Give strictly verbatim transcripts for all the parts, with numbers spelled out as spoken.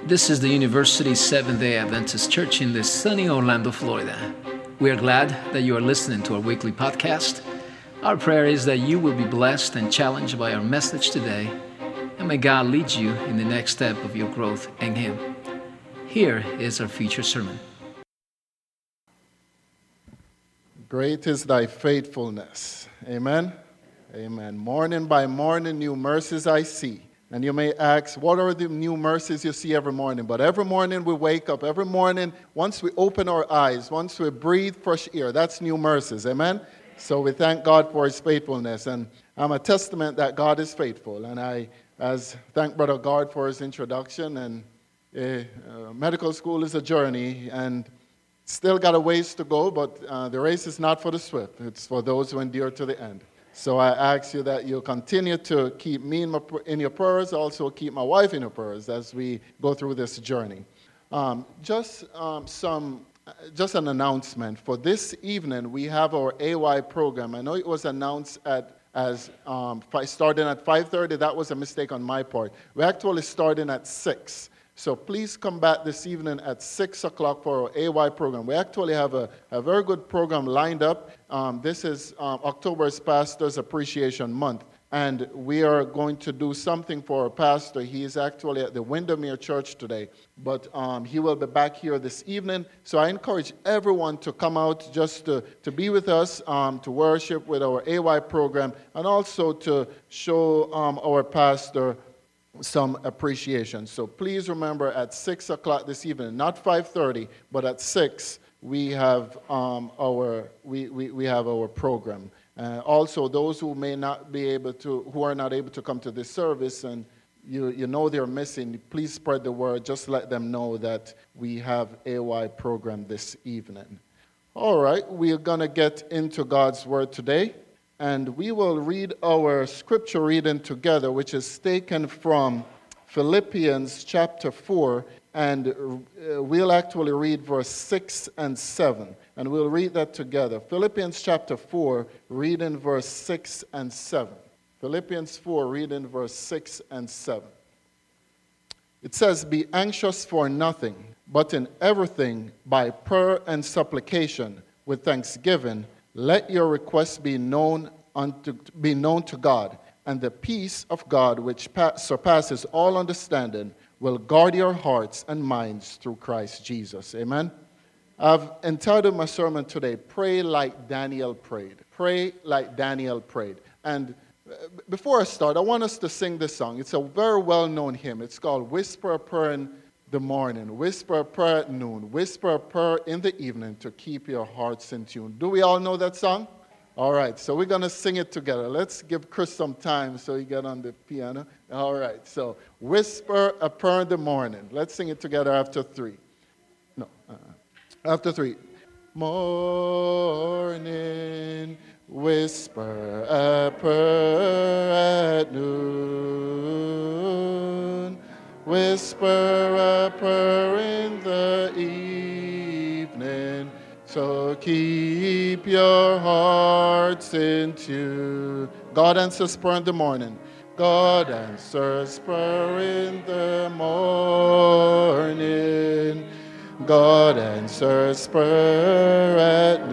This is the University Seventh-day Adventist Church in the sunny Orlando, Florida. We are glad that you are listening to our weekly podcast. Our prayer is that you will be blessed and challenged by our message today, and may God lead you in the next step of your growth in Him. Here is our feature sermon. Great is thy faithfulness. Amen. Amen. Morning by morning, new mercies I see. And you may ask, what are the new mercies you see every morning? But every morning we wake up, every morning, once we open our eyes, once we breathe fresh air, that's new mercies. Amen. So we thank God for His faithfulness. And I'm a testament that God is faithful. And I as thank Brother God for his introduction. And uh, uh, medical school is a journey, and still got a ways to go, but uh, the race is not for the swift. It's for those who endure to the end. So I ask you that you continue to keep me in, my, in your prayers, also keep my wife in your prayers as we go through this journey. Um, just um, some, just an announcement. For this evening, we have our A Y program. I know it was announced at as um, starting at five thirty. That was a mistake on my part. We're actually starting at six. So please come back this evening at six o'clock for our A Y program. We actually have a, a very good program lined up. Um, this is um, October's Pastor's Appreciation Month, and we are going to do something for our pastor. He is actually at the Windermere Church today, but um, he will be back here this evening. So I encourage everyone to come out just to, to be with us, um, to worship with our A Y program, and also to show um, our pastor some appreciation. So please remember, at six o'clock this evening, not five thirty, but at six, we have um, our we, we, we have our program. Uh, also, those who may not be able to, who are not able to come to this service, and you you know they're missing, please spread the word. Just let them know that we have A Y program this evening. All right, we are going to get into God's word today. And we will read our scripture reading together, which is taken from Philippians chapter four, and we'll actually read verse six and seven. And we'll read that together. Philippians chapter four, reading verse six and seven. Philippians four, reading verse six and seven. It says, "Be anxious for nothing, but in everything by prayer and supplication with thanksgiving, let your requests be known unto be known to God, and the peace of God, which pa- surpasses all understanding, will guard your hearts and minds through Christ Jesus." Amen. I've entitled my sermon today, "Pray Like Daniel Prayed." Pray like Daniel prayed. And before I start, I want us to sing this song. It's a very well-known hymn. It's called "Whisper a Prayer in the Morning, Whisper a Prayer at Noon, Whisper a Prayer in the Evening to keep your hearts in tune." Do we all know that song? All right, so we're going to sing it together. Let's give Chris some time so he get on the piano. All right, so "Whisper a Prayer in the Morning." Let's sing it together after three. No, uh-uh. After three. Morning, whisper a prayer at noon, whisper a prayer in the evening, so keep your hearts in tune. God answers prayer in the morning. God answers prayer in the morning. God answers prayer at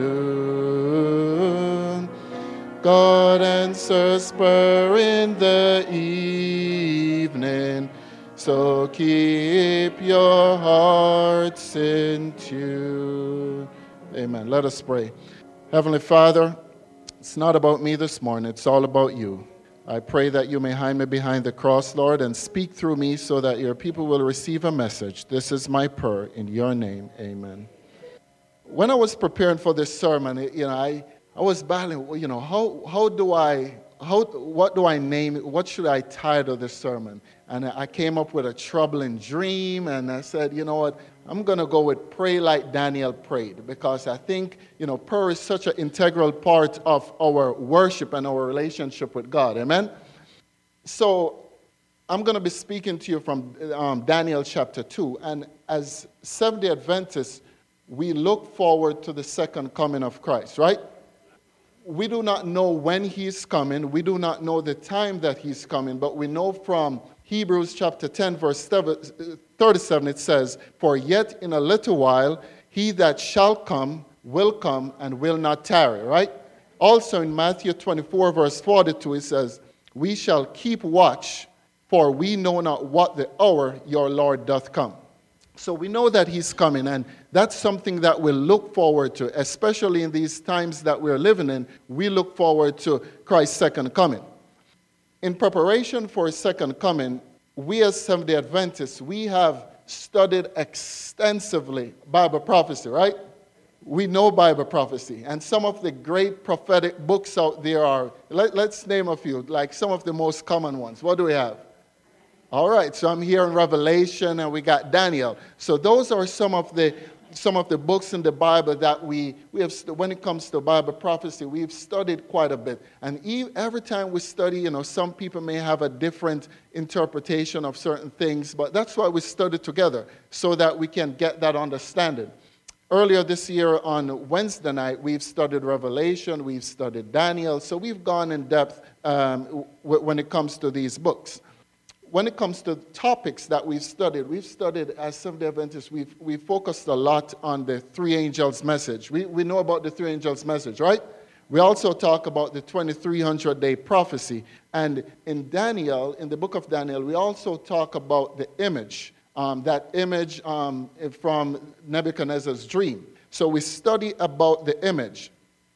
noon. God answers prayer in the evening. So keep your hearts in tune. Amen. Let us pray. Heavenly Father, it's not about me this morning. It's all about you. I pray that you may hide me behind the cross, Lord, and speak through me so that your people will receive a message. This is my prayer in your name. Amen. When I was preparing for this sermon, you know, I, I was battling, you know, how how do I how what do I name it? What should I title this sermon? And I came up with a troubling dream, and I said, you know what, I'm going to go with "Pray Like Daniel Prayed," because I think, you know, prayer is such an integral part of our worship and our relationship with God. Amen? So I'm going to be speaking to you from um, Daniel chapter two. And as Seventh-day Adventists, we look forward to the second coming of Christ, right? We do not know when he's coming. We do not know the time that he's coming, but we know from Hebrews chapter ten, verse thirty-seven, it says, "For yet in a little while he that shall come will come and will not tarry," right? Also in Matthew twenty-four, verse forty-two, it says, "We shall keep watch, for we know not what the hour your Lord doth come." So we know that he's coming, and that's something that we'll look forward to, especially in these times that we're living in. We look forward to Christ's second coming. In preparation for his second coming, we as Seventh-day Adventists, we have studied extensively Bible prophecy, right? We know Bible prophecy, and some of the great prophetic books out there are, let, let's name a few, like some of the most common ones. What do we have? All right, so I'm here in Revelation, and we got Daniel. So those are some of the some of the books in the Bible that we, we have, when it comes to Bible prophecy, we've studied quite a bit. And every time we study, you know, some people may have a different interpretation of certain things, but that's why we study together, so that we can get that understanding. Earlier this year on Wednesday night, we've studied Revelation, we've studied Daniel, so we've gone in depth um, w- when it comes to these books. When it comes to topics that we've studied, we've studied as Seventh-day Adventists, we've, we've focused a lot on the three angels' message. We, we know about the three angels' message, right? We also talk about the twenty-three hundred day prophecy. And in Daniel, in the book of Daniel, we also talk about the image, um, that image um, from Nebuchadnezzar's dream. So we study about the image.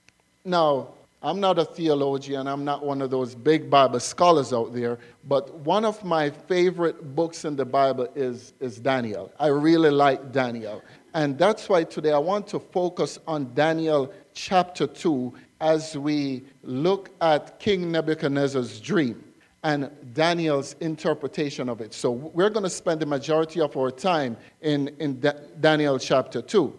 Now, I'm not a theologian, I'm not one of those big Bible scholars out there, but one of my favorite books in the Bible is, is Daniel. I really like Daniel. And that's why today I want to focus on Daniel chapter two as we look at King Nebuchadnezzar's dream and Daniel's interpretation of it. So we're going to spend the majority of our time in, in da- Daniel chapter two.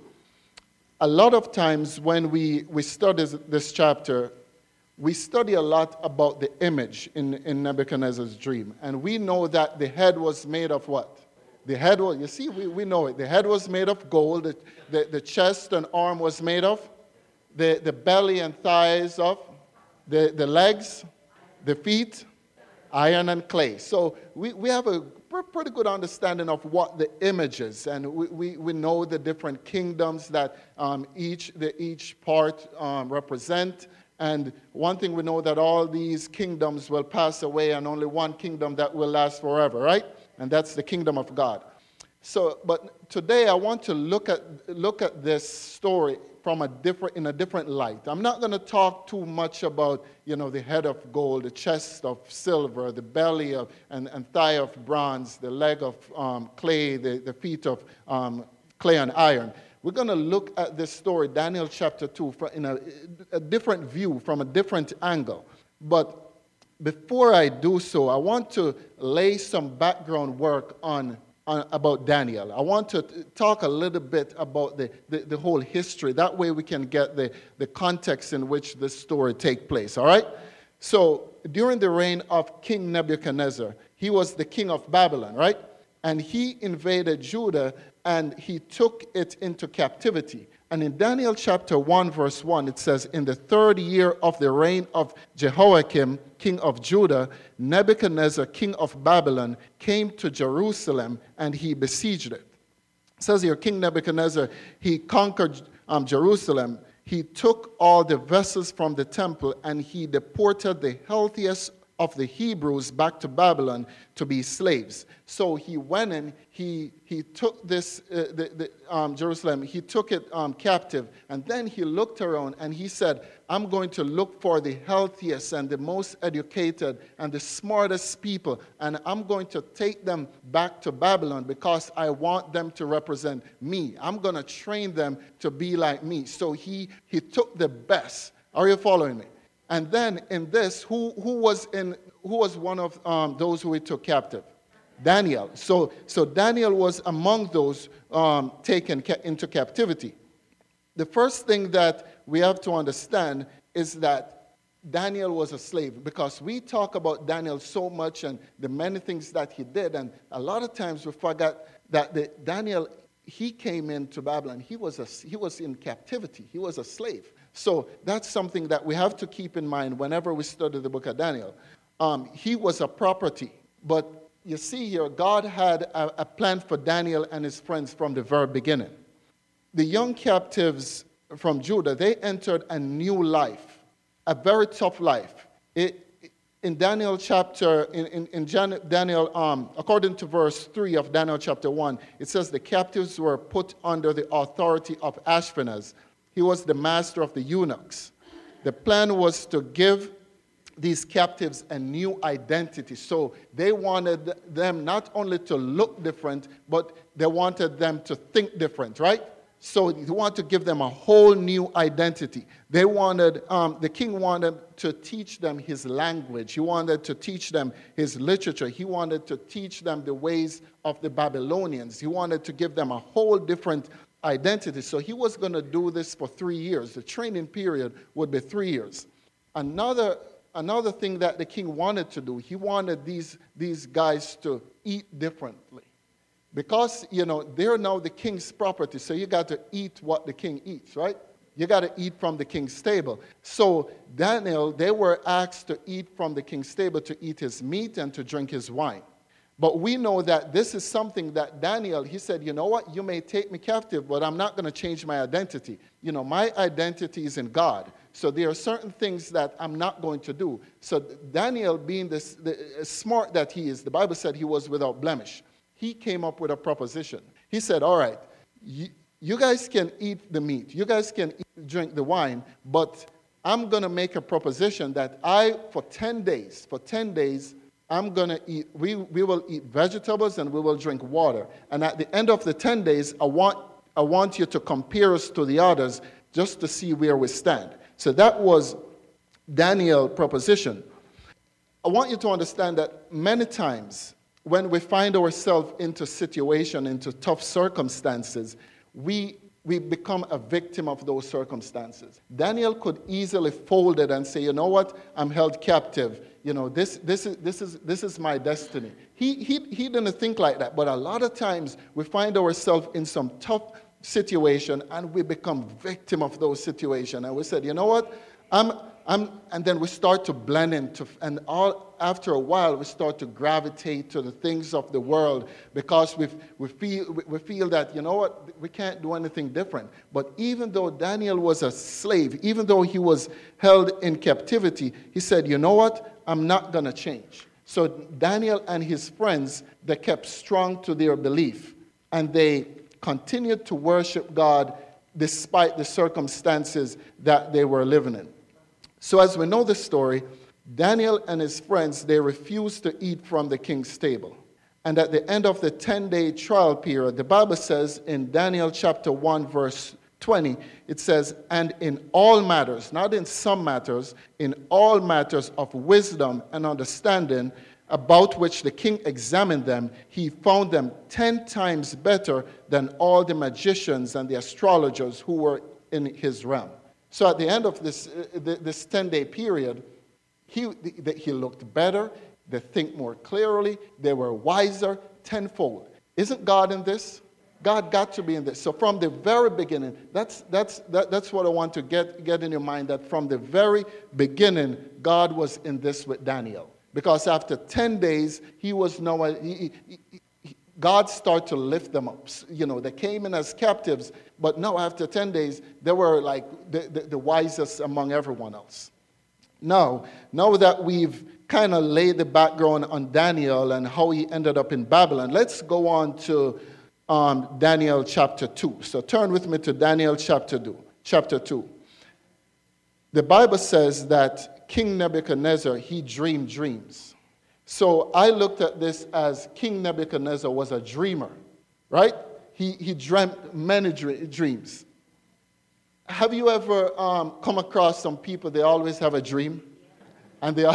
A lot of times when we, we study this chapter, we study a lot about the image in, in Nebuchadnezzar's dream. And we know that the head was made of what? The head was, you see, we, we know it. The head was made of gold. The, the, the chest and arm was made of. The, the belly and thighs of. The, the legs, the feet, iron and clay. So we, we have a pretty good understanding of what the image is, and we, we, we know the different kingdoms that um, each the each part um, represent. And one thing we know, that all these kingdoms will pass away, and only one kingdom that will last forever, right? And that's the kingdom of God. So, but today I want to look at look at this story from a different in a different light. I'm not going to talk too much about, you know, the head of gold, the chest of silver, the belly of and, and thigh of bronze, the leg of um, clay, the, the feet of um, clay and iron. We're going to look at this story, Daniel chapter two, in a, a different view, from a different angle. But before I do so, I want to lay some background work on Uh, about Daniel. I want to t- talk a little bit about the, the, the whole history. That way we can get the, the context in which this story takes place, all right? So during the reign of King Nebuchadnezzar, he was the king of Babylon, right? And he invaded Judah, and he took it into captivity. And in Daniel chapter one, verse one, it says, "In the third year of the reign of Jehoiakim, king of Judah, Nebuchadnezzar, king of Babylon, came to Jerusalem, and he besieged it." It says here, King Nebuchadnezzar, he conquered um, Jerusalem. He took all the vessels from the temple, and he deported the healthiest of the Hebrews back to Babylon to be slaves. So he went in, he he took this, uh, the, the, um, Jerusalem, he took it um, captive, and then he looked around and he said, "I'm going to look for the healthiest and the most educated and the smartest people, and I'm going to take them back to Babylon because I want them to represent me. I'm going to train them to be like me." So he, he took the best. Are you following me? And then in this, who, who was in who was one of um, those who he took captive? Daniel. So, so Daniel was among those um, taken ca- into captivity. The first thing that we have to understand is that Daniel was a slave, because we talk about Daniel so much and the many things that he did, and a lot of times we forget that the, Daniel, he came into Babylon. He was a, he was in captivity. He was a slave. So that's something that we have to keep in mind whenever we study the book of Daniel. Um, he was a property, but you see here, God had a, a plan for Daniel and his friends from the very beginning. The young captives from Judah, they entered a new life, a very tough life. It, in Daniel chapter, in, in, in Jan, Daniel, um, according to verse three of Daniel chapter one, it says the captives were put under the authority of Ashpenaz. He was the master of the eunuchs. The plan was to give these captives a new identity. So they wanted them not only to look different, but they wanted them to think different, right? So he wanted to give them a whole new identity. They wanted, um, the king wanted to teach them his language. He wanted to teach them his literature. He wanted to teach them the ways of the Babylonians. He wanted to give them a whole different identity. So he was going to do this for three years. The training period would be three years. Another, another thing that the king wanted to do, he wanted these, these guys to eat differently. Because, you know, they're now the king's property, so you got to eat what the king eats, right? You got to eat from the king's table. So Daniel, they were asked to eat from the king's table, to eat his meat and to drink his wine. But we know that this is something that Daniel, he said, you know what, you may take me captive, but I'm not going to change my identity. You know, my identity is in God. So there are certain things that I'm not going to do. So Daniel, being this, the, smart that he is, the Bible said he was without blemish. He came up with a proposition. He said, all right, you, you guys can eat the meat. You guys can eat, drink the wine, but I'm going to make a proposition that I, for ten days, for ten days, I'm going to eat, we, we will eat vegetables and we will drink water. And at the end of the ten days, I want, I want you to compare us to the others just to see where we stand. So that was Daniel's proposition. I want you to understand that many times, when we find ourselves into situation, into tough circumstances, we, we become a victim of those circumstances. Daniel could easily fold it and say, you know what, I'm held captive. You know, this, this, is, this, is, this is my destiny. He, he, he didn't think like that, but a lot of times we find ourselves in some tough situation and we become victim of those situations. And we said, you know what, I'm, I'm, and then we start to blend into, and all after a while we start to gravitate to the things of the world because we we feel we feel that, you know what, we can't do anything different. But even though Daniel was a slave, even though he was held in captivity, he said, you know what, I'm not going to change. So Daniel and his friends, they kept strong to their belief, and they continued to worship God despite the circumstances that they were living in. So as we know the story, Daniel and his friends, they refused to eat from the king's table. And at the end of the ten-day trial period, the Bible says in Daniel chapter one, verse twenty, it says, and in all matters, not in some matters, in all matters of wisdom and understanding, about which the king examined them, he found them ten times better than all the magicians and the astrologers who were in his realm. So at the end of this uh, this ten-day period, he, he looked better, they think more clearly, they were wiser tenfold. Isn't God in this? God got to be in this. So from the very beginning, that's, that's, that, that's what I want to get, get in your mind, that from the very beginning, God was in this with Daniel. Because after ten days, he was no, he, he, he, God started to lift them up. You know, they came in as captives, but no, after ten days, they were like the, the, the wisest among everyone else. Now, now that we've kind of laid the background on Daniel and how he ended up in Babylon, let's go on to um, Daniel chapter two. So turn with me to Daniel chapter two. Chapter two. The Bible says that King Nebuchadnezzar, he dreamed dreams. So I looked at this as King Nebuchadnezzar was a dreamer, right? He, he dreamt many dreams. Have you ever um, come across some people, they always have a dream? And they are,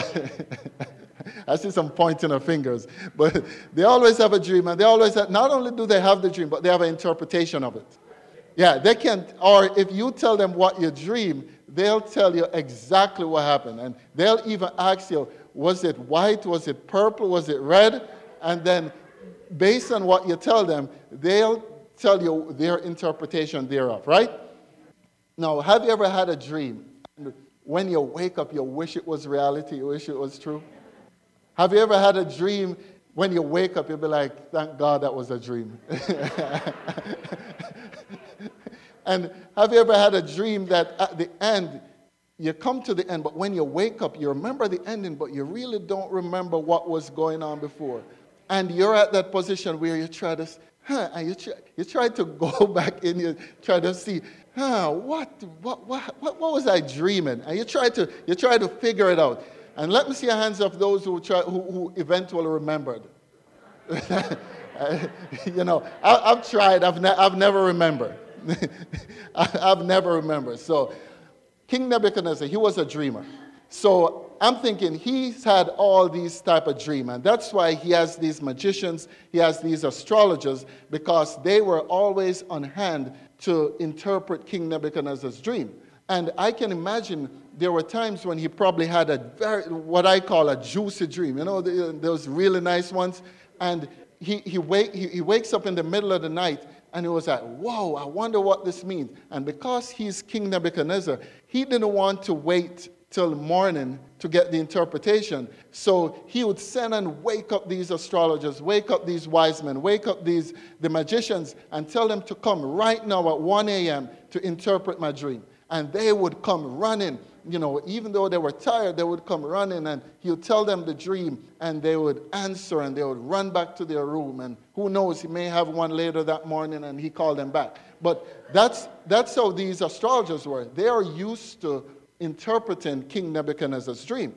I see some pointing of fingers, but they always have a dream, and they always have, not only do they have the dream, but they have an interpretation of it. Yeah, they can, or if you tell them what you dream, they'll tell you exactly what happened. And they'll even ask you, was it white, was it purple, was it red? And then based on what you tell them, they'll tell you their interpretation thereof, right? Now, have you ever had a dream? And when you wake up, you wish it was reality, you wish it was true? Have you ever had a dream, when you wake up, you'll be like, thank God that was a dream. And have you ever had a dream that at the end, you come to the end, but when you wake up, you remember the ending, but you really don't remember what was going on before. And you're at that position where you try to, huh, and you try, you try to go back in, you try to see, huh, what, what, what, what, what was I dreaming? And you try to, you try to figure it out. And let me see your hands of those who, try, who, who eventually remembered. You know, I, I've tried, I've, ne- I've never remembered. I've never remembered. So King Nebuchadnezzar, he was a dreamer. So I'm thinking he's had all these type of dream, and that's why he has these magicians, he has these astrologers, because they were always on hand to interpret King Nebuchadnezzar's dream. And I can imagine there were times when he probably had a very, what I call a juicy dream. You know, those really nice ones. And he, he, wake, he, he wakes up in the middle of the night, and he was like, whoa, I wonder what this means. And because he's King Nebuchadnezzar, he didn't want to wait till morning to get the interpretation. So he would send and wake up these astrologers, wake up these wise men, wake up these the magicians, and tell them to come right now at one a.m. to interpret my dream. And they would come running. You know, even though they were tired, they would come running, and he would tell them the dream, and they would answer, and they would run back to their room. And who knows, he may have one later that morning, and he called them back. But that's that's how these astrologers were. They are used to interpreting King Nebuchadnezzar's dream.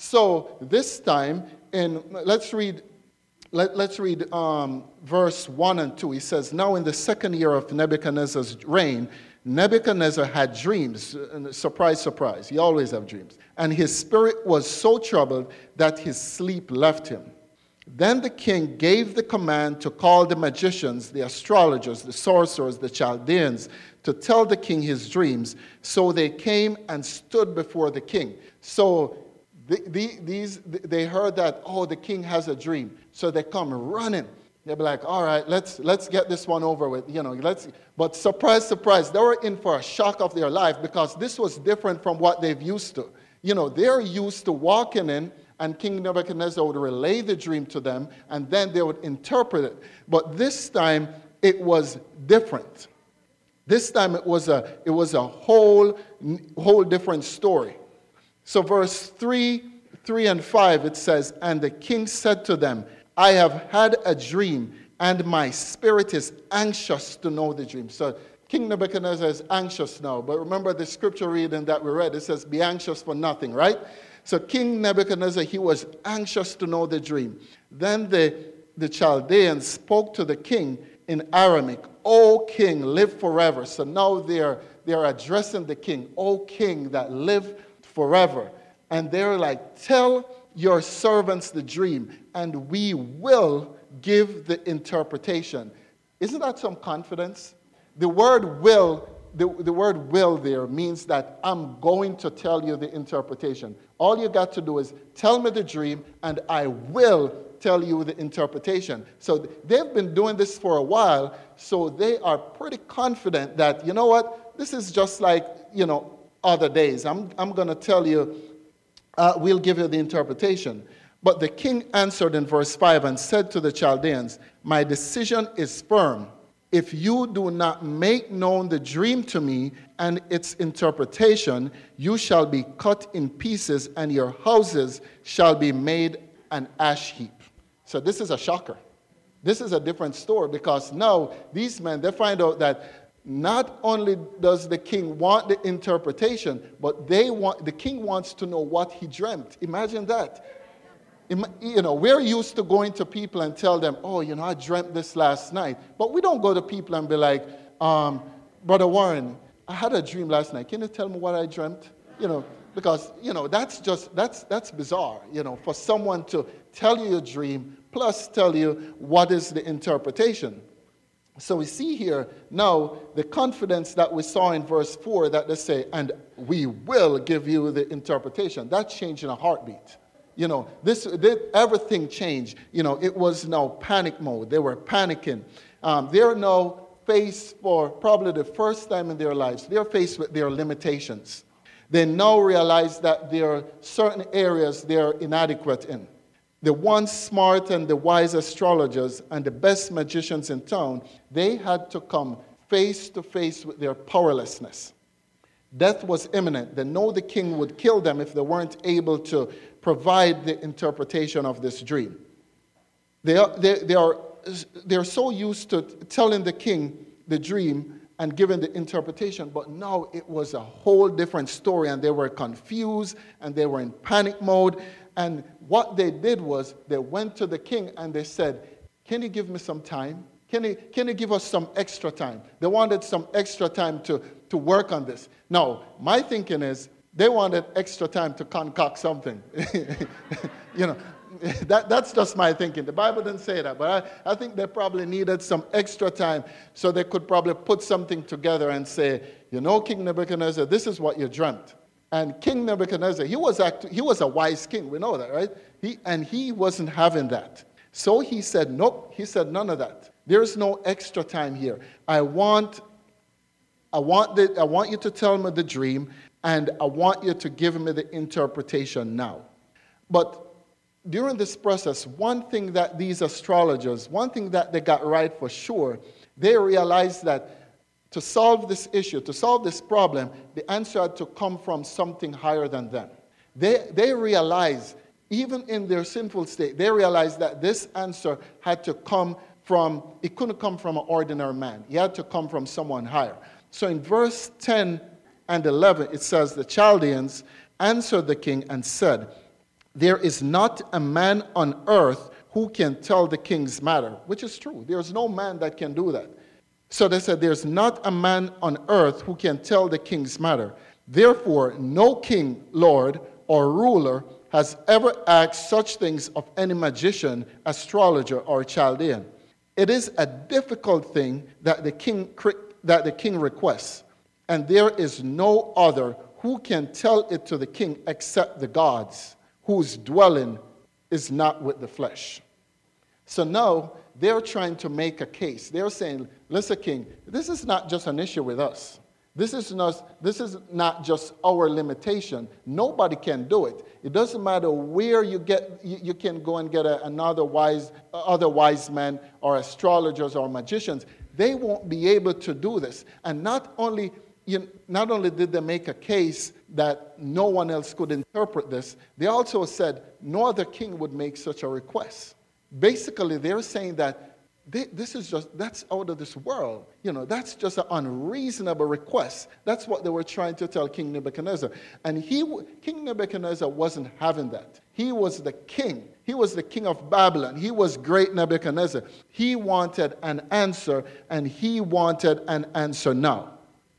So this time, in let's read, let, let's read um, verse one and two. He says, "Now in the second year of Nebuchadnezzar's reign, Nebuchadnezzar had dreams." And surprise, surprise, he always have dreams. "And his spirit was so troubled that his sleep left him. Then the king gave the command to call the magicians, the astrologers, the sorcerers, the Chaldeans, to tell the king his dreams. So they came and stood before the king." So the, the, these they heard that, oh, the king has a dream. So they come running. They'll be like, all right, let's let's get this one over with. You know, let's. But surprise, surprise, they were in for a shock of their life, because this was different from what they've used to. You know, they're used to walking in, and King Nebuchadnezzar would relay the dream to them, and then they would interpret it. But this time, it was different. This time, it was a it was a whole whole different story. So, verse three, three and five, it says, "And the king said to them, I have had a dream, and my spirit is anxious to know the dream." So King Nebuchadnezzar is anxious now. But remember the scripture reading that we read, it says, be anxious for nothing, right? So King Nebuchadnezzar, he was anxious to know the dream. Then the, the Chaldeans spoke to the king in Aramaic, "O king, live forever." So now they're, they're addressing the king, "O king that live forever." And they're like, "Tell your servants the dream, and we will give the interpretation." Isn't that some confidence? The word will, the, the word will there means that I'm going to tell you the interpretation. All you got to do is tell me the dream, and I will tell you the interpretation. So they've been doing this for a while, so they are pretty confident that, you know what, this is just like, you know, other days. I'm, I'm going to tell you, Uh, we'll give you the interpretation. But the king answered in verse five and said to the Chaldeans, "My decision is firm. If you do not make known the dream to me and its interpretation, you shall be cut in pieces, and your houses shall be made an ash heap." So this is a shocker. This is a different story, because now these men, they find out that not only does the king want the interpretation, but they want the king wants to know what he dreamt. Imagine that. You know, we're used to going to people and tell them, "Oh, you know, I dreamt this last night." But we don't go to people and be like, um, "Brother Warren, I had a dream last night. Can you tell me what I dreamt?" You know, because, you know, that's just, that's that's bizarre, you know, for someone to tell you a dream plus tell you what is the interpretation. So we see here now the confidence that we saw in verse four, that they say, "And we will give you the interpretation." That changed in a heartbeat. You know, this did everything changed. You know, it was now panic mode. They were panicking. Um, they're now faced for probably the first time in their lives, they're faced with their limitations. They now realize that there are certain areas they're inadequate in. the once smart and the wise astrologers and the best magicians in town, they had to come face to face with their powerlessness. Death was imminent. They know the king would kill them if they weren't able to provide the interpretation of this dream. They are, they, they are, they're so used to telling the king the dream and giving the interpretation, but now it was a whole different story, and they were confused, and they were in panic mode. And what they did was they went to the king and they said, can you give me some time? Can you, can you give us some extra time? They wanted some extra time to, to work on this. Now, my thinking is they wanted extra time to concoct something. you know, that, that's just my thinking. The Bible didn't say that, but I, I think they probably needed some extra time so they could probably put something together and say, you know, King Nebuchadnezzar, this is what you dreamt. And King Nebuchadnezzar, he was act- he was a wise king. We know that, right? He, and he wasn't having that. So he said, nope. He said, none of that. There's no extra time here. I want, I want, the, I want you to tell me the dream, and I want you to give me the interpretation now. But during this process, one thing that these astrologers, one thing that they got right for sure, they realized that to solve this issue, to solve this problem, the answer had to come from something higher than them. They, they realized, even in their sinful state, they realized that this answer had to come from, it couldn't come from an ordinary man. It had to come from someone higher. So in verse ten and eleven, it says, the Chaldeans answered the king and said, there is not a man on earth who can tell the king's matter, which is true. There's no man that can do that. So they said, there's not a man on earth who can tell the king's matter. Therefore, no king, lord, or ruler has ever asked such things of any magician, astrologer, or Chaldean. It is a difficult thing that the king that the king requests, and there is no other who can tell it to the king except the gods, whose dwelling is not with the flesh. So now they're trying to make a case. They're saying, listen, king, this is not just an issue with us. This is not, this is not just our limitation. Nobody can do it. It doesn't matter where you get, you, you can go and get a, another wise, other wise men or astrologers or magicians. They won't be able to do this. And not only, you know, not only did they make a case that no one else could interpret this, they also said no other king would make such a request. Basically, they're saying that They, this is just, that's out of this world. You know, that's just an unreasonable request. That's what they were trying to tell King Nebuchadnezzar. And he, King Nebuchadnezzar wasn't having that. He was the king. He was the king of Babylon. He was great Nebuchadnezzar. He wanted an answer, and he wanted an answer now.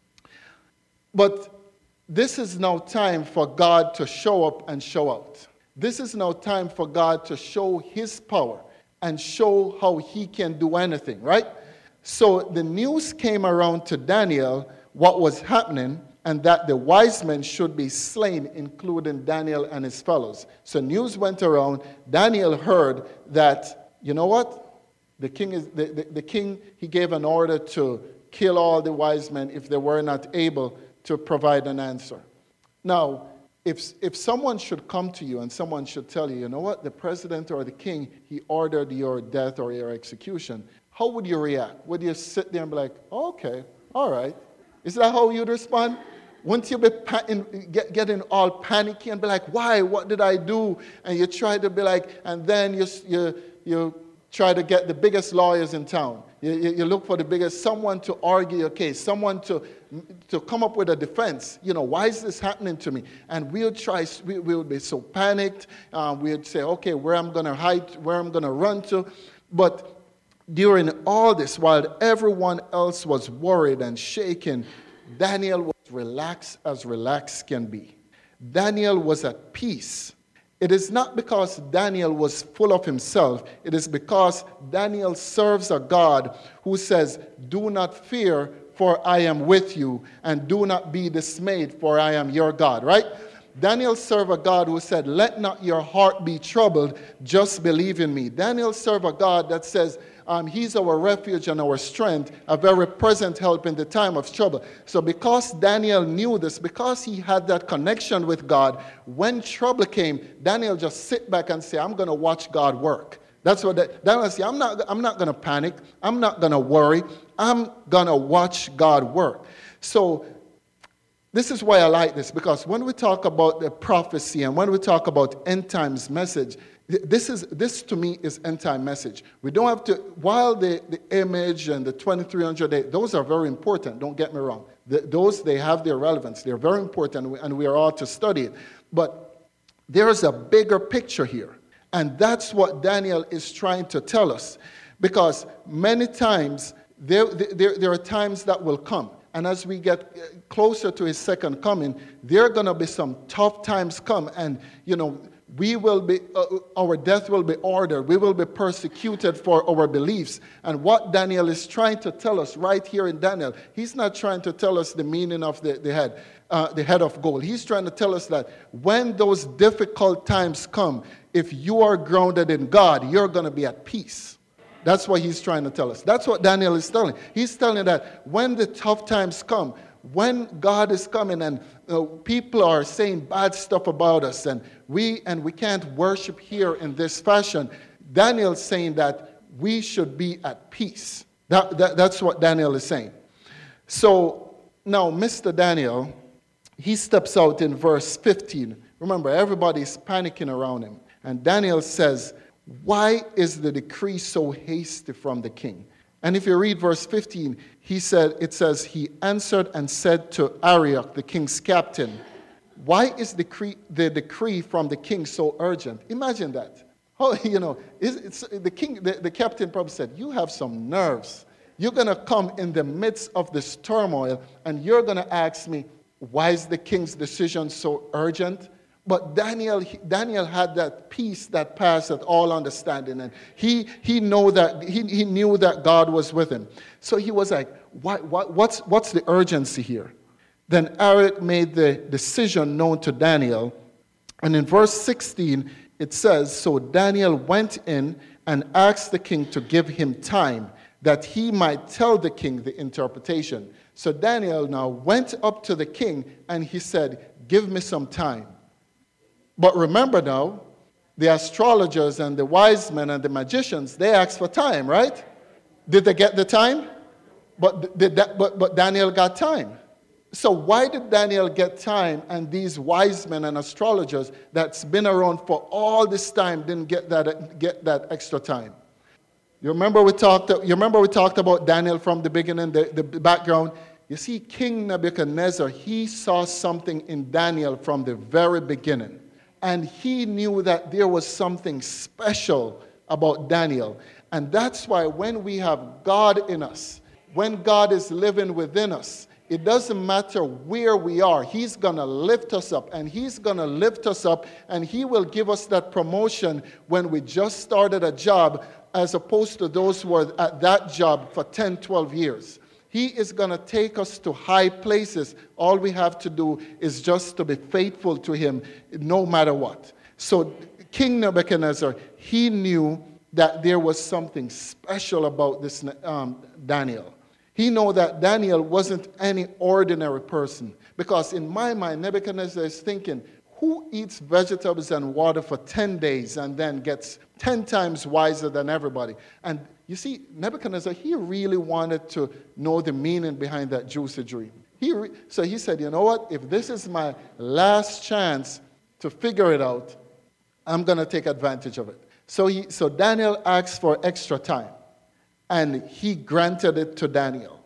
But this is now time for God to show up and show out. This is now time for God to show his power and show how he can do anything, right? So the news came around to Daniel what was happening, and that the wise men should be slain, including Daniel and his fellows. So news went around. Daniel heard that, you know what? The king is the, the, the king, he gave an order to kill all the wise men if they were not able to provide an answer. Now, If, if someone should come to you and someone should tell you, you know what, the president or the king, he ordered your death or your execution, how would you react? Would you sit there and be like, oh, okay, all right? Is that how you'd respond? Wouldn't you be pa- in, get, getting all panicky and be like, why, what did I do? And you try to be like, and then you, you, you try to get the biggest lawyers in town. You, you, you look for the biggest, someone to argue your case, someone to to come up with a defense. You know, why is this happening to me? And we'll try, we, we'll be so panicked. Uh, we'd say, okay, where I'm going to hide, where I'm going to run to. But during all this, while everyone else was worried and shaken, Daniel was relaxed as relaxed can be. Daniel was at peace. It is not because Daniel was full of himself. It is because Daniel serves a God who says, do not fear, for I am with you, and do not be dismayed, for I am your God, right? Daniel served a God who said, let not your heart be troubled, just believe in me. Daniel served a God that says, Um, he's our refuge and our strength, a very present help in the time of trouble. So because Daniel knew this, because he had that connection with God, when trouble came, Daniel just sit back and say, I'm going to watch God work. That's what that, Daniel said, I'm not, I'm not going to panic. I'm not going to worry. I'm going to watch God work. So this is why I like this, because when we talk about the prophecy and when we talk about end times message, this is this to me is end time message. We don't have to, while the, the image and the twenty-three hundred days, those are very important, don't get me wrong. The, those, they have their relevance. They're very important, and we are all to study it. But there is a bigger picture here, and that's what Daniel is trying to tell us, because many times, there, there, there are times that will come. And as we get closer to his second coming, there are going to be some tough times come. And, you know, we will be, uh, our death will be ordered. We will be persecuted for our beliefs. And what Daniel is trying to tell us right here in Daniel, he's not trying to tell us the meaning of the, the head, uh, the head of gold. He's trying to tell us that when those difficult times come, if you are grounded in God, you're going to be at peace. That's what he's trying to tell us. That's what Daniel is telling. He's telling that when the tough times come, when God is coming and uh, people are saying bad stuff about us and we and we can't worship here in this fashion, Daniel's saying that we should be at peace. That, that, that's what Daniel is saying. So now Mister Daniel, he steps out in verse fifteen. Remember, everybody's panicking around him. And Daniel says, why is the decree so hasty from the king? And if you read verse fifteen, he said, it says, he answered and said to Arioch, the king's captain, why is the decree, the decree from the king so urgent? Imagine that. Oh, you know, it's, it's, the king, the, the captain probably said, you have some nerves. You're going to come in the midst of this turmoil, and you're going to ask me, why is the king's decision so urgent? But Daniel, Daniel had that peace that passeth all understanding, and he he know that he, he knew that God was with him. So he was like, "What what what's what's the urgency here?" Then Arioch made the decision known to Daniel, and in verse sixteen it says, "So Daniel went in and asked the king to give him time, that he might tell the king the interpretation." So Daniel now went up to the king and he said, "Give me some time." But remember now, the astrologers and the wise men and the magicians, they asked for time, right? Did they get the time? But, did that, but, but Daniel got time. So why did Daniel get time and these wise men and astrologers that's been around for all this time didn't get that, get that extra time? You remember we talked, you remember we talked about Daniel from the beginning, the, the background? You see, King Nebuchadnezzar, he saw something in Daniel from the very beginning. And he knew that there was something special about Daniel. And that's why when we have God in us, when God is living within us, it doesn't matter where we are. He's going to lift us up, and he's going to lift us up, and he will give us that promotion when we just started a job, as opposed to those who are at that job for ten, twelve years. He is going to take us to high places. All we have to do is just to be faithful to him no matter what. So King Nebuchadnezzar, he knew that there was something special about this um, Daniel. He knew that Daniel wasn't any ordinary person. Because in my mind, Nebuchadnezzar is thinking, who eats vegetables and water for ten days and then gets ten times wiser than everybody? And you see, Nebuchadnezzar, he really wanted to know the meaning behind that juicy dream. He re- so he said, you know what? If this is my last chance to figure it out, I'm going to take advantage of it. So, he, so Daniel asked for extra time, and he granted it to Daniel.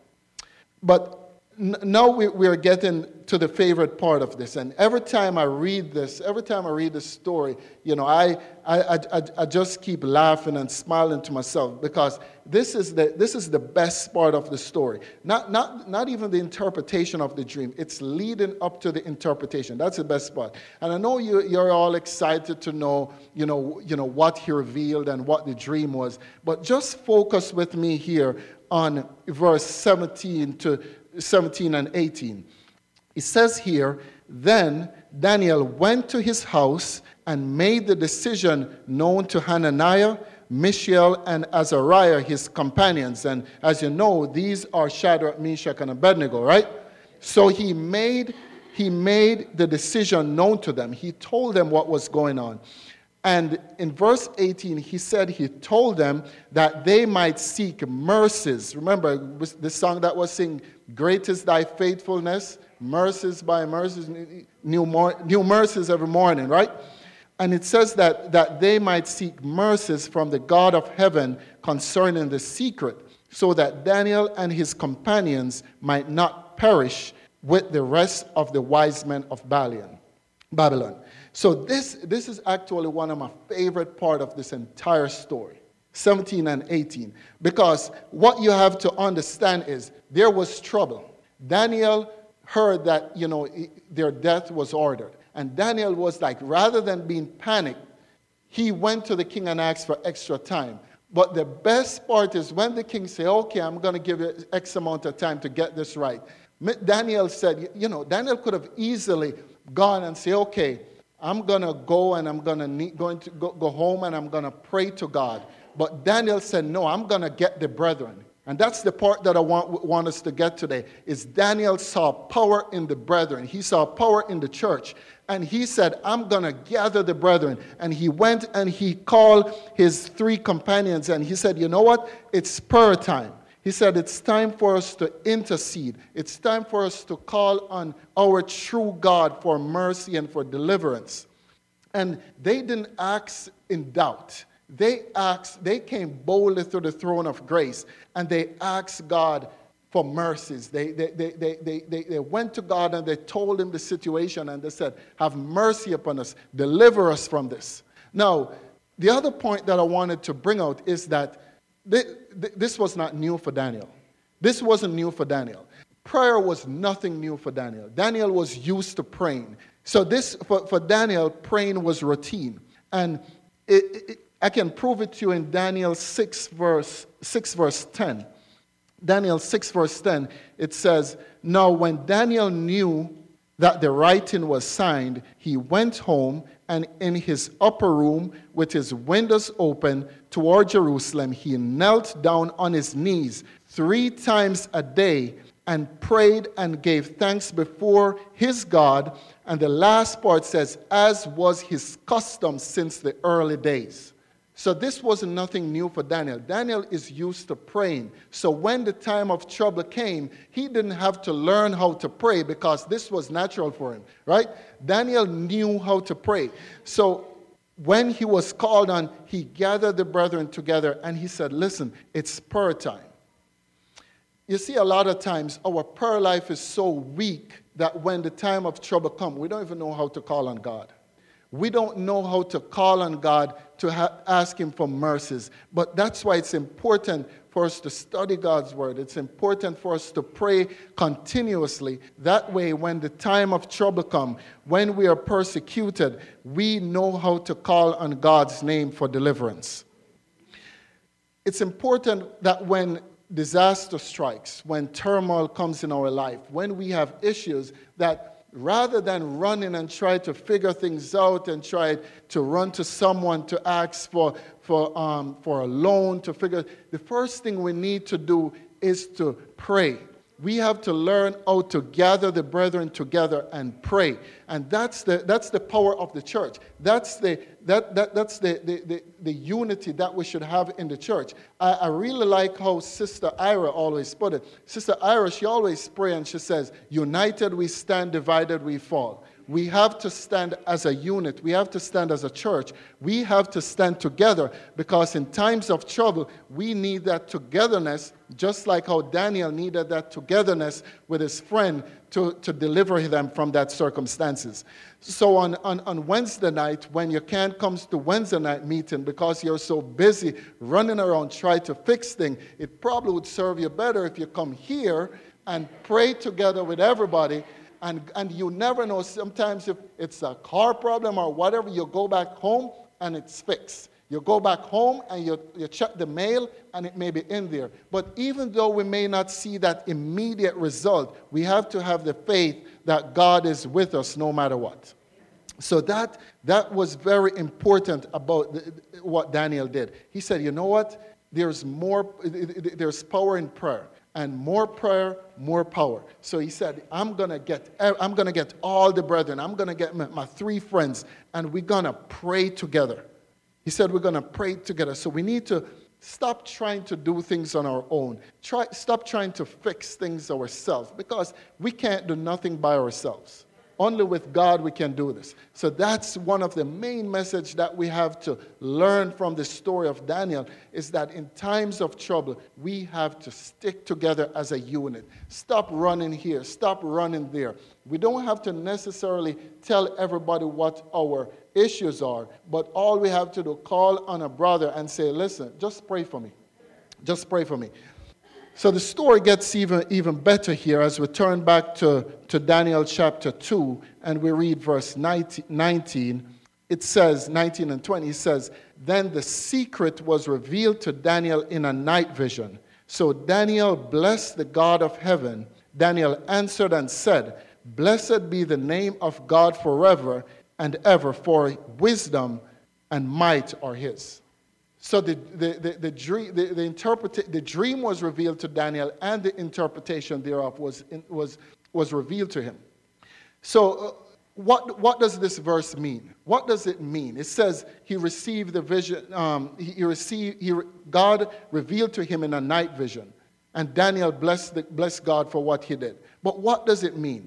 But n- now we, we're getting to the favorite part of this. And every time I read this, every time I read this story, you know, I, I, I, I just keep laughing and smiling to myself, because this is the, this is the best part of the story. Not, not, not even the interpretation of the dream. It's leading up to the interpretation. That's the best part. And I know you, you're all excited to know, you know, you know, what he revealed and what the dream was. But just focus with me here on verse seventeen to seventeen and eighteen. It says here, then Daniel went to his house and made the decision known to Hananiah, Mishael and Azariah, his companions. And as you know, these are Shadrach, Meshach, and Abednego, right? So he made, he made the decision known to them. He told them what was going on. And in verse eighteen, he said he told them that they might seek mercies. Remember the song that was sing, "Great is thy faithfulness, mercies by mercies, new, more, new mercies every morning," right? And it says that, that they might seek mercies from the God of heaven concerning the secret, so that Daniel and his companions might not perish with the rest of the wise men of Babylon. Babylon. So this, this is actually one of my favorite part of this entire story, seventeen and eighteen. Because what you have to understand is there was trouble. Daniel heard that, you know, their death was ordered. And Daniel was like, rather than being panicked, he went to the king and asked for extra time. But the best part is when the king said, okay, I'm going to give you X amount of time to get this right. Daniel said, you know, Daniel could have easily gone and say, okay, I'm going to go and I'm going to need, going to go, go home and I'm going to pray to God. But Daniel said, no, I'm going to get the brethren. And that's the part that I want, want us to get today, is Daniel saw power in the brethren. He saw power in the church. And he said, I'm going to gather the brethren. And he went and he called his three companions and he said, you know what? It's prayer time. He said, it's time for us to intercede. It's time for us to call on our true God for mercy and for deliverance. And they didn't ask in doubt. They asked, they came boldly to the throne of grace, and they asked God for mercies. They, they, they, they, they, they, they went to God and they told him the situation, and they said, have mercy upon us. Deliver us from this. Now, the other point that I wanted to bring out is that this was not new for Daniel. This wasn't new for Daniel. Prayer was nothing new for Daniel. Daniel was used to praying. So this, for, for Daniel, praying was routine. And it, it, I can prove it to you in Daniel six verse, six verse ten. Daniel six verse ten, it says, now when Daniel knew that the writing was signed, he went home, and in his upper room with his windows open toward Jerusalem, he knelt down on his knees three times a day and prayed and gave thanks before his God. And the last part says, as was his custom since the early days. So this wasn't nothing new for Daniel. Daniel is used to praying. So when the time of trouble came, he didn't have to learn how to pray because this was natural for him, right? Daniel knew how to pray. So when he was called on, he gathered the brethren together and he said, listen, it's prayer time. You see, a lot of times our prayer life is so weak that when the time of trouble comes, we don't even know how to call on God. We don't know how to call on God to ha- ask him for mercies. But that's why it's important for us to study God's word. It's important for us to pray continuously. That way, when the time of trouble comes, when we are persecuted, we know how to call on God's name for deliverance. It's important that when disaster strikes, when turmoil comes in our life, when we have issues, that rather than running and try to figure things out and try to run to someone to ask for, for, um, for a loan, to figure, the first thing we need to do is to pray. We have to learn how to gather the brethren together and pray. And that's the, that's the power of the church. That's the, that, that, that's the, the, the, the unity that we should have in the church. I, I really like how Sister Ira always put it. Sister Ira, she always prays and she says, united we stand, divided we fall. We have to stand as a unit. We have to stand as a church. We have to stand together because in times of trouble, we need that togetherness, just like how Daniel needed that togetherness with his friend to, to deliver them from that circumstances. So on, on, on Wednesday night, when you can't come to Wednesday night meeting because you're so busy running around trying to fix things, it probably would serve you better if you come here and pray together with everybody. And, and you never know, sometimes if it's a car problem or whatever, you go back home and it's fixed. You go back home and you, you check the mail and it may be in there. But even though we may not see that immediate result, we have to have the faith that God is with us no matter what. So that, that was very important about the, what Daniel did. He said, you know what? There's more, there's power in prayer. And more prayer, more power. So he said, I'm going to get I'm going to get all the brethren. I'm going to get my, my three friends, and we're going to pray together. He said, we're going to pray together. So we need to stop trying to do things on our own. Try, stop trying to fix things ourselves, because we can't do nothing by ourselves. Only with God we can do this. So that's one of the main messages that we have to learn from the story of Daniel, is that in times of trouble, we have to stick together as a unit. Stop running here. Stop running there. We don't have to necessarily tell everybody what our issues are, but all we have to do, call on a brother and say, listen, just pray for me. Just pray for me. So the story gets even, even better here as we turn back to, to Daniel chapter two, and we read verse nineteen. It says, nineteen and twenty, it says, then the secret was revealed to Daniel in a night vision. So Daniel blessed the God of heaven. Daniel answered and said, blessed be the name of God forever and ever, for wisdom and might are his. So the the the, the dream the, the interpret the dream was revealed to Daniel, and the interpretation thereof was was was revealed to him. So uh, what what does this verse mean? What does it mean? It says he received the vision. Um, he, he received he, God revealed to him in a night vision, and Daniel blessed the, blessed God for what he did. But what does it mean?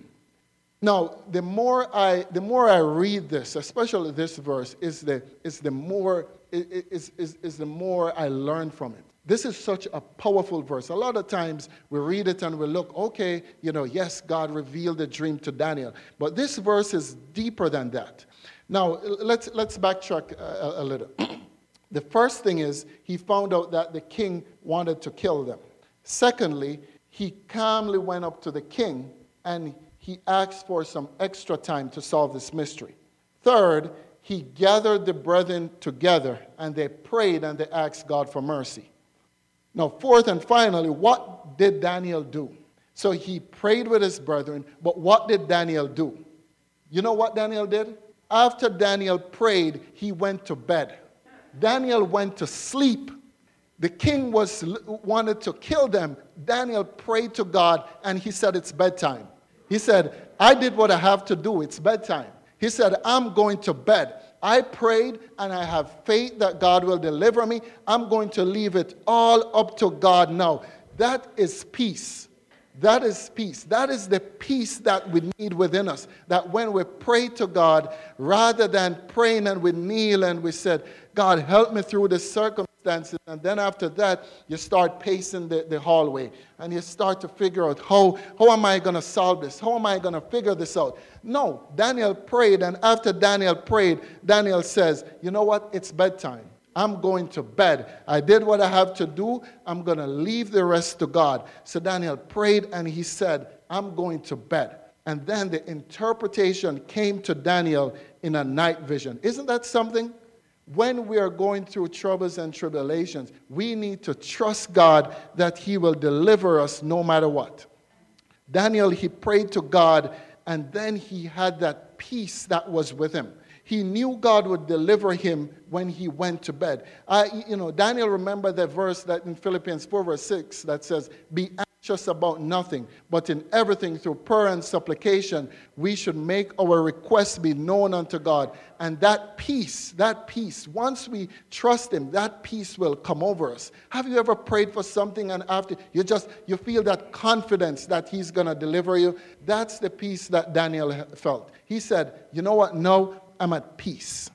Now, the more I the more I read this, especially this verse, is the is the more is, is, is the more I learn from it. This is such a powerful verse. A lot of times we read it and we look, okay, you know, yes, God revealed the dream to Daniel. But this verse is deeper than that. Now, let's let's backtrack a, a little. The first thing is he found out that the king wanted to kill them. Secondly, he calmly went up to the king and he asked for some extra time to solve this mystery. Third, he gathered the brethren together, and they prayed and they asked God for mercy. Now, fourth and finally, what did Daniel do? So he prayed with his brethren, but what did Daniel do? You know what Daniel did? After Daniel prayed, he went to bed. Daniel went to sleep. The king was wanted to kill them. Daniel prayed to God, and he said, it's bedtime. He said, I did what I have to do. It's bedtime. He said, I'm going to bed. I prayed, and I have faith that God will deliver me. I'm going to leave it all up to God now. That is peace. That is peace. That is the peace that we need within us. That when we pray to God, rather than praying and we kneel and we said, God, help me through this circumstances. And then after that, you start pacing the, the hallway. And you start to figure out, how, how am I going to solve this? How am I going to figure this out? No, Daniel prayed. And after Daniel prayed, Daniel says, you know what? It's bedtime. I'm going to bed. I did what I have to do. I'm going to leave the rest to God. So Daniel prayed and he said, I'm going to bed. And then the interpretation came to Daniel in a night vision. Isn't that something? When we are going through troubles and tribulations, we need to trust God that he will deliver us no matter what. Daniel, he prayed to God, and then he had that peace that was with him. He knew God would deliver him when he went to bed. Uh, you know, Daniel remembered the verse that in Philippians four verse six that says, be anxious about nothing, but in everything through prayer and supplication, we should make our requests be known unto God. And that peace, that peace, once we trust him, that peace will come over us. Have you ever prayed for something and after you just, you feel that confidence that he's going to deliver you? That's the peace that Daniel felt. He said, you know what? No, I'm at peace.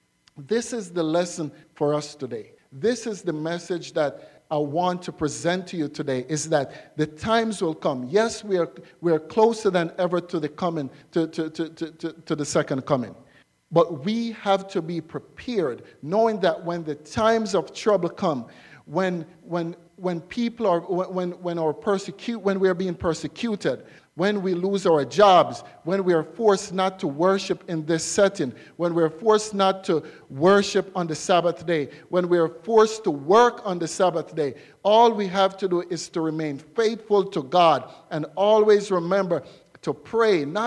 This is the lesson for us today. This is the message that I want to present to you today, is that the times will come. Yes, we are we are closer than ever to the coming, to, to, to, to, to, to the second coming. But we have to be prepared, knowing that when the times of trouble come, when when when people are when when our persecute when we are being persecuted, when we lose our jobs, when we are forced not to worship in this setting, when we are forced not to worship on the Sabbath day, when we are forced to work on the Sabbath day, all we have to do is to remain faithful to God and always remember to pray, not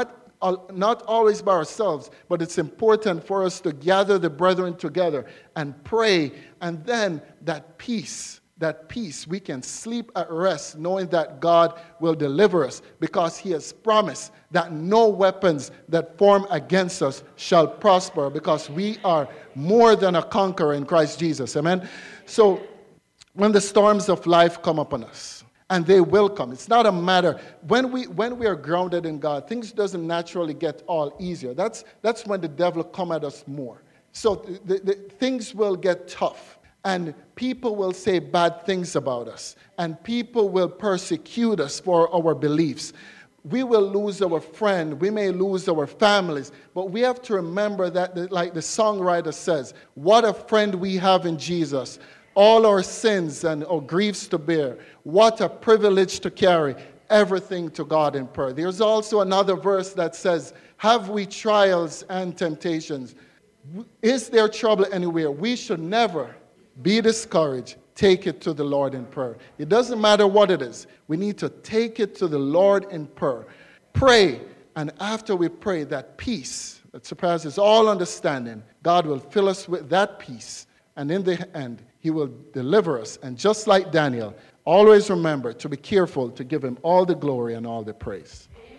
not always by ourselves, but it's important for us to gather the brethren together and pray, and then that peace, that peace, we can sleep at rest knowing that God will deliver us, because he has promised that no weapons that form against us shall prosper, because we are more than a conqueror in Christ Jesus. Amen? So when the storms of life come upon us, and they will come. It's not a matter, when we when we are grounded in God, things doesn't naturally get all easier. That's that's when the devil come at us more. So the, the, things will get tough, and people will say bad things about us, and people will persecute us for our beliefs. We will lose our friend, we may lose our families, but we have to remember that, like the songwriter says, what a friend we have in Jesus. All our sins and our griefs to bear. What a privilege to carry everything to God in prayer. There's also another verse that says, have we trials and temptations? Is there trouble anywhere? We should never be discouraged. Take it to the Lord in prayer. It doesn't matter what it is. We need to take it to the Lord in prayer. Pray, and after we pray, that peace that surpasses all understanding, God will fill us with that peace. And in the end, he will deliver us. And just like Daniel, always remember to be careful to give him all the glory and all the praise.